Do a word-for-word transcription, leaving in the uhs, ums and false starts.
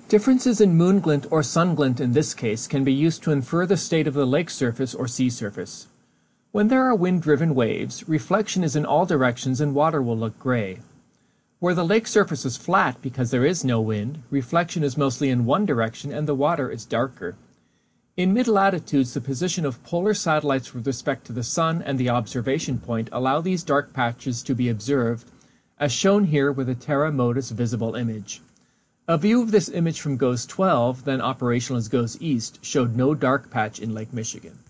Differences in moon glint or sun glint in this case can be used to infer the state of the lake surface or sea surface. When there are wind-driven waves, reflection is in all directions and water will look gray. Where the lake surface is flat because there is no wind, reflection is mostly in one direction and the water is darker. In mid-latitudes, the position of polar satellites with respect to the sun and the observation point allow these dark patches to be observed, as shown here with a Terra Modis visible image. A view of this image from GOES twelve, then operational as GOES East, showed no dark patch in Lake Michigan.